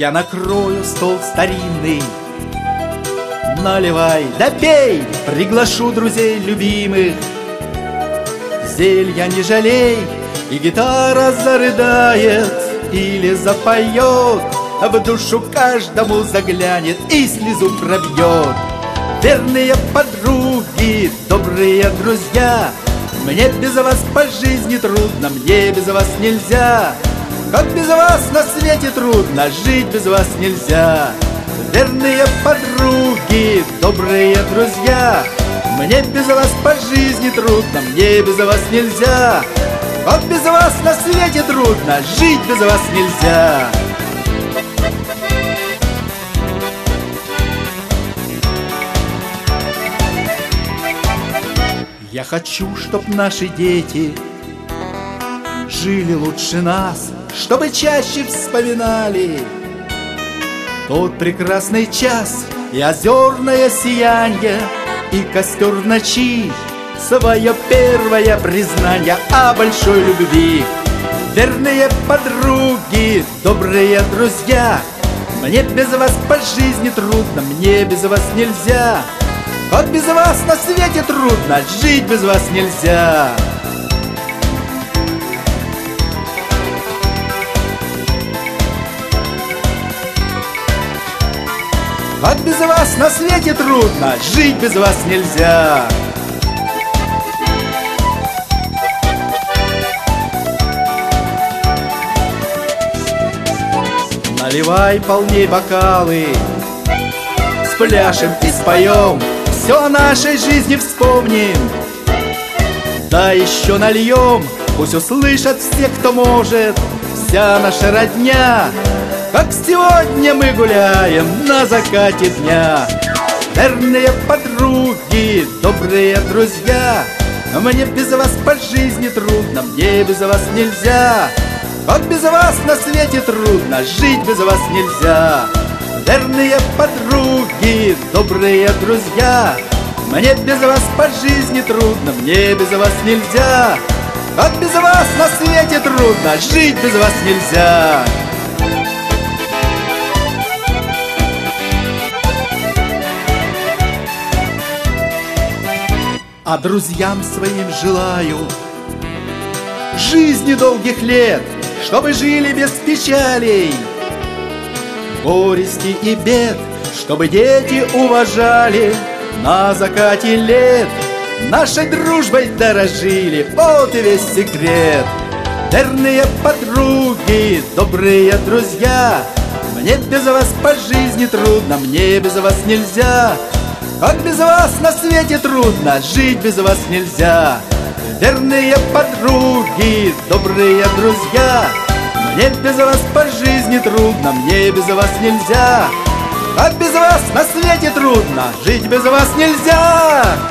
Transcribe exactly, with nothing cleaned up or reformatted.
Я накрою стол старинный, наливай, да пей, приглашу друзей любимых. Зелья не жалей, и гитара зарыдает или запоет, а в душу каждому заглянет и слезу пробьет. Верные подруги, добрые друзья, мне без вас по жизни трудно, мне без вас нельзя. Как без вас на свете трудно, жить без вас нельзя. Верные подруги, добрые друзья, мне без вас по жизни трудно, мне без вас нельзя. Как без вас на свете трудно, жить без вас нельзя. Я хочу, чтоб наши дети жили лучше нас, чтобы чаще вспоминали тот прекрасный час и озерное сиянье, и костер ночи, свое первое признание о большой любви. Верные подруги, добрые друзья, мне без вас по жизни трудно, мне без вас нельзя. Как без вас на свете трудно, жить без вас нельзя. Как без вас на свете трудно, жить без вас нельзя. Наливай полней бокалы, спляшем и споем, все о нашей жизни вспомним. Да еще нальем, пусть услышат все, кто может, вся наша родня, как сегодня мы гуляем на закате дня. Верные подруги, добрые друзья, мне без вас по жизни трудно, мне без вас нельзя. Как без вас на свете трудно, жить без вас нельзя. Верные подруги, добрые друзья, мне без вас по жизни трудно, мне без вас нельзя. Как без вас на свете трудно, жить без вас нельзя. А друзьям своим желаю жизни долгих лет, чтобы жили без печалей, горести и бед, чтобы дети уважали на закате лет, нашей дружбой дорожили, вот и весь секрет. Верные подруги, добрые друзья, мне без вас по жизни трудно, мне без вас нельзя. Как без вас на свете трудно, жить без вас нельзя. Верные подруги, добрые друзья, мне без вас по жизни трудно, мне без вас нельзя. Как без вас на свете трудно, жить без вас нельзя.